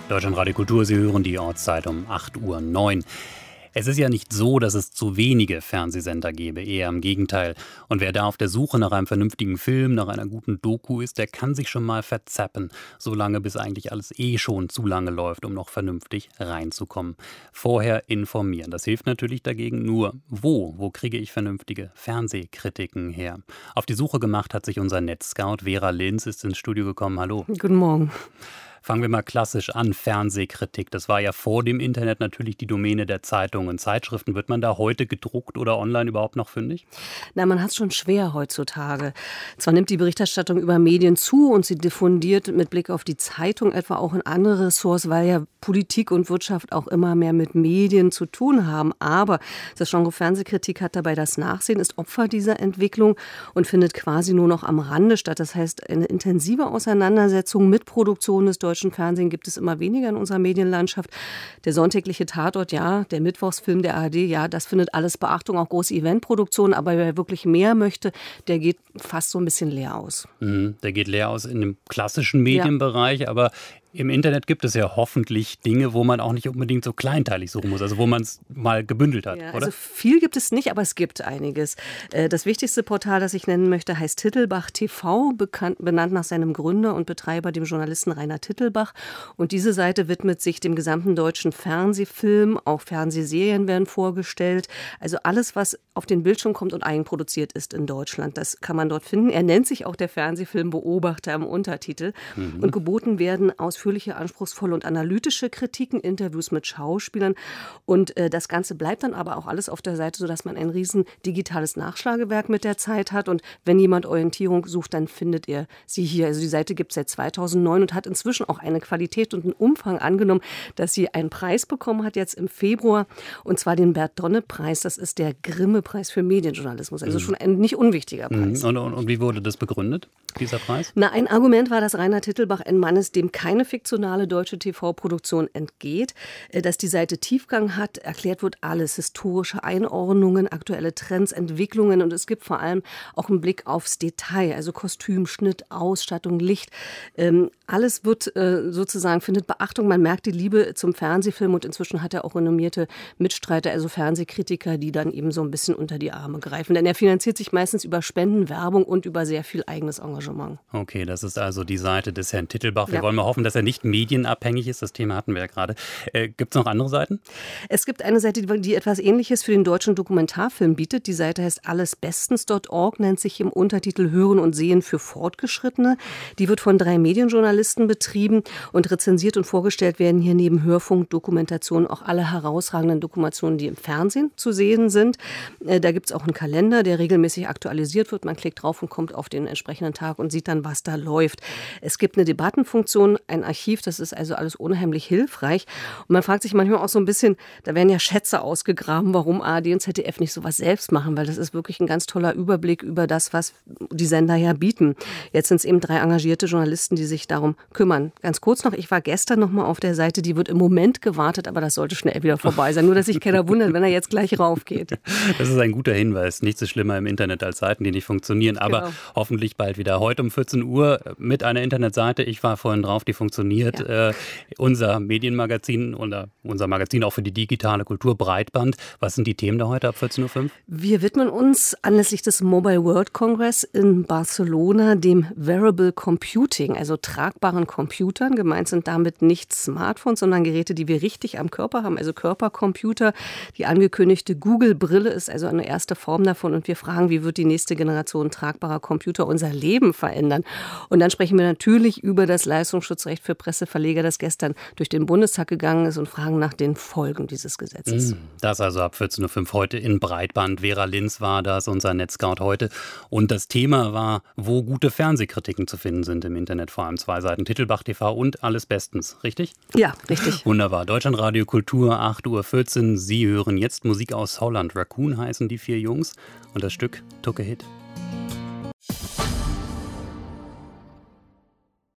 Deutschlandradio Kultur, Sie hören die Ortszeit um 8:09 Uhr. Es ist ja nicht so, dass es zu wenige Fernsehsender gäbe, eher im Gegenteil. Und wer da auf der Suche nach einem vernünftigen Film, nach einer guten Doku ist, der kann sich schon mal verzappen, solange bis eigentlich alles schon zu lange läuft, um noch vernünftig reinzukommen. Vorher informieren, das hilft natürlich dagegen nur. Wo kriege ich vernünftige Fernsehkritiken her? Auf die Suche gemacht hat sich unser Netzscout Vera Linz, ist ins Studio gekommen. Hallo. Guten Morgen. Fangen wir mal klassisch an, Fernsehkritik. Das war ja vor dem Internet natürlich die Domäne der Zeitungen und Zeitschriften. Wird man da heute gedruckt oder online überhaupt noch fündig? Na, man hat es schon schwer heutzutage. Zwar nimmt die Berichterstattung über Medien zu und sie diffundiert mit Blick auf die Zeitung etwa auch in andere Ressorts, weil ja Politik und Wirtschaft auch immer mehr mit Medien zu tun haben. Aber das Genre Fernsehkritik hat dabei das Nachsehen, ist Opfer dieser Entwicklung und findet quasi nur noch am Rande statt. Das heißt, eine intensive Auseinandersetzung mit Produktion des deutschen Fernsehen gibt es immer weniger in unserer Medienlandschaft. Der sonntägliche Tatort, ja, der Mittwochsfilm der ARD, ja, das findet alles Beachtung, auch große Eventproduktionen. Aber wer wirklich mehr möchte, der geht fast so ein bisschen leer aus. Der geht leer aus in dem klassischen Medienbereich, ja. Aber im Internet gibt es ja hoffentlich Dinge, wo man auch nicht unbedingt so kleinteilig suchen muss, also wo man es mal gebündelt hat, ja, oder? Also viel gibt es nicht, aber es gibt einiges. Das wichtigste Portal, das ich nennen möchte, heißt Tittelbach TV, benannt nach seinem Gründer und Betreiber, dem Journalisten Rainer Tittelbach. Und diese Seite widmet sich dem gesamten deutschen Fernsehfilm, auch Fernsehserien werden vorgestellt. Also alles, was auf den Bildschirm kommt und eigenproduziert ist in Deutschland, das kann man dort finden. Er nennt sich auch der Fernsehfilmbeobachter im Untertitel. Und geboten werden ausführliche, anspruchsvolle und analytische Kritiken, Interviews mit Schauspielern. Und das Ganze bleibt dann aber auch alles auf der Seite, sodass man ein riesen digitales Nachschlagewerk mit der Zeit hat. Und wenn jemand Orientierung sucht, dann findet er sie hier. Also die Seite gibt es seit 2009 und hat inzwischen auch eine Qualität und einen Umfang angenommen, dass sie einen Preis bekommen hat jetzt im Februar. Und zwar den Bert-Donne-Preis. Das ist der Grimme-Preis für Medienjournalismus. Also schon ein nicht unwichtiger Preis. Und wie wurde das begründet, dieser Preis? Na, ein Argument war, dass Rainer Tittelbach ein Mann ist, dem keine fiktionale deutsche TV-Produktion entgeht, dass die Seite Tiefgang hat, erklärt wird alles, historische Einordnungen, aktuelle Trends, Entwicklungen und es gibt vor allem auch einen Blick aufs Detail, also Kostüm, Schnitt, Ausstattung, Licht, alles wird sozusagen, findet Beachtung, man merkt die Liebe zum Fernsehfilm und inzwischen hat er auch renommierte Mitstreiter, also Fernsehkritiker, die dann eben so ein bisschen unter die Arme greifen, denn er finanziert sich meistens über Spenden, Werbung und über sehr viel eigenes Engagement. Okay, das ist also die Seite des Herrn Tittelbach. Wir wollen mal hoffen, dass er nicht medienabhängig ist. Das Thema hatten wir ja gerade. Gibt es noch andere Seiten? Es gibt eine Seite, die etwas Ähnliches für den deutschen Dokumentarfilm bietet. Die Seite heißt allesbestens.org, nennt sich im Untertitel Hören und Sehen für Fortgeschrittene. Die wird von 3 Medienjournalisten betrieben und rezensiert und vorgestellt werden hier neben Hörfunk, Dokumentation auch alle herausragenden Dokumentationen, die im Fernsehen zu sehen sind. Da gibt es auch einen Kalender, der regelmäßig aktualisiert wird. Man klickt drauf und kommt auf den entsprechenden Tag und sieht dann, was da läuft. Es gibt eine Debattenfunktion, ein Archiv, das ist also alles unheimlich hilfreich. Und man fragt sich manchmal auch so ein bisschen, da werden ja Schätze ausgegraben, warum ARD und ZDF nicht sowas selbst machen, weil das ist wirklich ein ganz toller Überblick über das, was die Sender ja bieten. Jetzt sind es eben 3 engagierte Journalisten, die sich darum kümmern. Ganz kurz noch, ich war gestern noch mal auf der Seite, die wird im Moment gewartet, aber das sollte schnell wieder vorbei sein. Nur, dass sich keiner wundert, wenn er jetzt gleich raufgeht. Das ist ein guiter Hinweis. Nichts ist schlimmer im Internet als Seiten, die nicht funktionieren, aber hoffentlich bald wieder. Heute um 14 Uhr mit einer Internetseite. Ich war vorhin drauf, die funktioniert. Ja. Unser Medienmagazin oder unser Magazin auch für die digitale Kultur Breitband. Was sind die Themen da heute ab 14:05 Uhr? Wir widmen uns anlässlich des Mobile World Congress in Barcelona dem Wearable Computing, also tragbaren Computern. Gemeint sind damit nicht Smartphones, sondern Geräte, die wir richtig am Körper haben, also Körpercomputer. Die angekündigte Google-Brille ist also eine erste Form davon und wir fragen, wie wird die nächste Generation tragbarer Computer unser Leben verändern? Und dann sprechen wir natürlich über das Leistungsschutzrecht für Presseverleger, das gestern durch den Bundestag gegangen ist und fragen nach den Folgen dieses Gesetzes. Das also ab 14:05 Uhr heute in Breitband. Vera Linz war das, unser Netzscout heute. Und das Thema war, wo gute Fernsehkritiken zu finden sind im Internet. Vor allem 2 Seiten, Tittelbach TV und Alles Bestens. Richtig? Ja, richtig. Wunderbar. Deutschlandradio Kultur, 8:14 Uhr. Sie hören jetzt Musik aus Holland. Raccoon heißen die 4 Jungs und das Stück Took a Hit.